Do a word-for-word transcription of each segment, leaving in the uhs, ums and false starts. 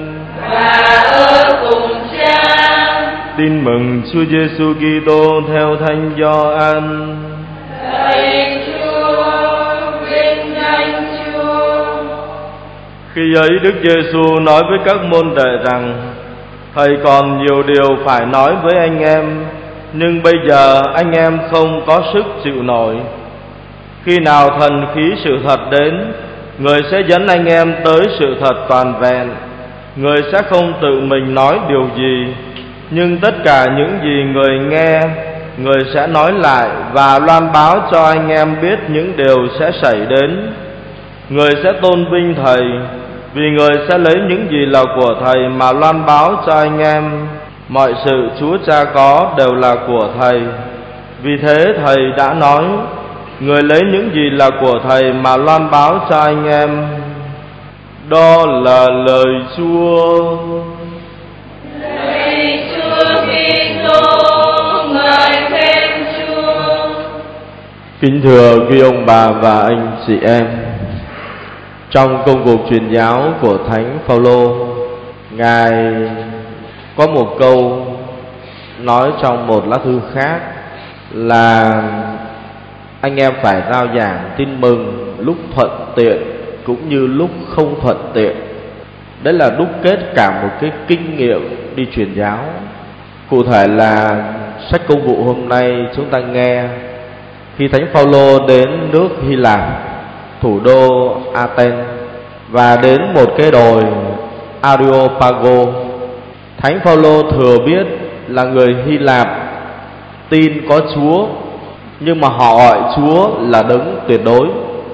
và ở cùng Cha. Tin mừng Chúa Giêsu Kitô theo Thánh Gioan. Lạy Chúa, vinh danh Chúa. Khi ấy Đức Giêsu nói với các môn đệ rằng: Thầy còn nhiều điều phải nói với anh em, nhưng bây giờ anh em không có sức chịu nổi. Khi nào thần khí sự thật đến, Người sẽ dẫn anh em tới sự thật toàn vẹn. Người sẽ không tự mình nói điều gì, nhưng tất cả những gì Người nghe, Người sẽ nói lại và loan báo cho anh em biết những điều sẽ xảy đến. Người sẽ tôn vinh Thầy, vì Người sẽ lấy những gì là của Thầy mà loan báo cho anh em. Mọi sự Chúa Cha có đều là của Thầy. Vì thế Thầy đã nói: Người lấy những gì là của Thầy mà loan báo cho anh em. Đó là lời Chúa. Lạy Chúa Kitô, ngợi khen Chúa. Kính thưa quý ông bà và anh chị em, trong công cuộc truyền giáo của Thánh Phaolô, Ngài có một câu nói trong một lá thư khác là anh em phải rao giảng tin mừng lúc thuận tiện cũng như lúc không thuận tiện. Đấy là đúc kết cả một cái kinh nghiệm đi truyền giáo. Cụ thể là sách công vụ hôm nay chúng ta nghe khi Thánh Phaolô đến nước Hy Lạp, thủ đô Athens, và đến một cái đồi Areopago. Thánh Phaolô thừa biết là người Hy Lạp tin có Chúa, nhưng mà họ gọi Chúa là đấng tuyệt đối.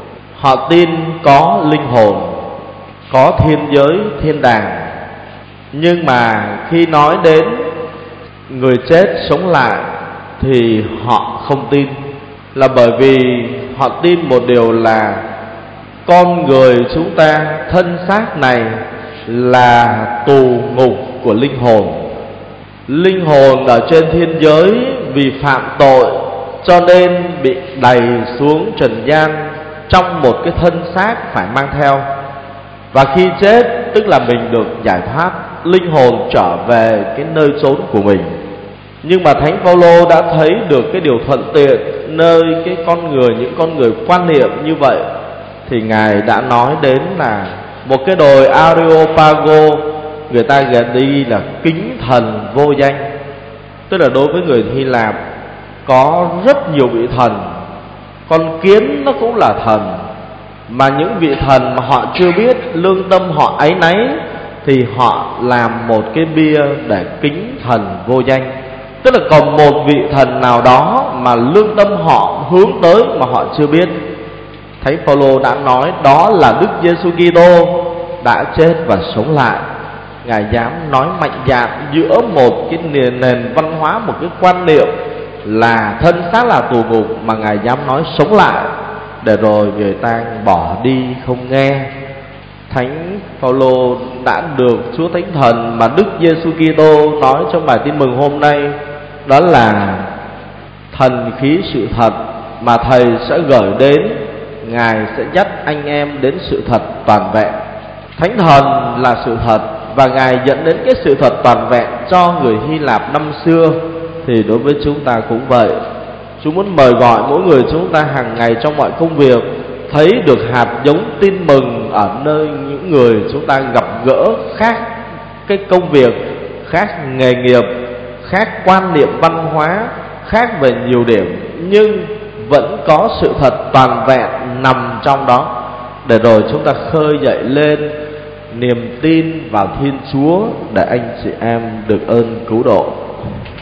Họ tin có linh hồn, có thiên giới, thiên đàng. Nhưng mà khi nói đến người chết sống lại thì họ không tin, là bởi vì họ tin một điều là con người chúng ta, thân xác này là tù ngục của linh hồn. Linh hồn ở trên thiên giới vì phạm tội cho nên bị đày xuống trần gian trong một cái thân xác phải mang theo. Và khi chết tức là mình được giải thoát, linh hồn trở về cái nơi chốn của mình. Nhưng mà Thánh Phaolô đã thấy được cái điều thuận tiện nơi cái con người, những con người quan niệm như vậy, thì Ngài đã nói đến là một cái đồi Areopago, người ta gọi đi là kính thần vô danh. Tức là đối với người Hy Lạp có rất nhiều vị thần, con kiến nó cũng là thần, mà những vị thần mà họ chưa biết, lương tâm họ áy náy, thì họ làm một cái bia để kính thần vô danh. Tức là còn một vị thần nào đó mà lương tâm họ hướng tới mà họ chưa biết. Thánh Phaolô đã nói đó là Đức Giêsu Kitô đã chết và sống lại. Ngài dám nói mạnh dạn giữa một cái nền, nền văn hóa, một cái quan niệm là thân xác là tù ngục, mà Ngài dám nói sống lại, để rồi người ta bỏ đi không nghe. Thánh Phaolô đã được Chúa Thánh Thần mà Đức Giêsu Kitô nói trong bài tin mừng hôm nay, đó là thần khí sự thật mà Thầy sẽ gửi đến. Ngài sẽ dắt anh em đến sự thật toàn vẹn. Thánh Thần là sự thật, và Ngài dẫn đến cái sự thật toàn vẹn cho người Hy Lạp năm xưa, thì đối với chúng ta cũng vậy. Chúng muốn mời gọi mỗi người chúng ta hàng ngày trong mọi công việc thấy được hạt giống tin mừng ở nơi những người chúng ta gặp gỡ, khác cái công việc, khác nghề nghiệp, khác quan niệm văn hóa, khác về nhiều điểm, nhưng vẫn có sự thật toàn vẹn nằm trong đó, để rồi chúng ta khơi dậy lên niềm tin vào Thiên Chúa để anh chị em được ơn cứu độ.